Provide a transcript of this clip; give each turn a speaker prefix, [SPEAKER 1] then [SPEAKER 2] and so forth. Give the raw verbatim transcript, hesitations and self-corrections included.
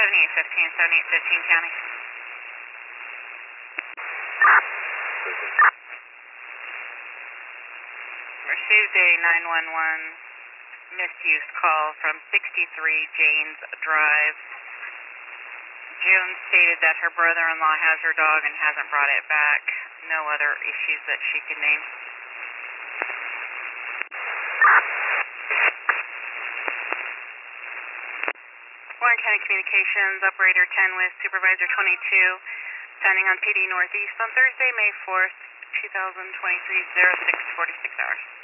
[SPEAKER 1] seventy-eight fifteen, seventy-eight fifteen County. Received a nine one one misuse call from sixty-three Janes Drive. June stated that her brother-in-law has her dog and hasn't brought it back. No other issues that she could name. Warren County Communications, Operator ten with Supervisor twenty-two, standing on P D Northeast on Thursday, May fourth, two thousand twenty-three, oh six forty-six hours.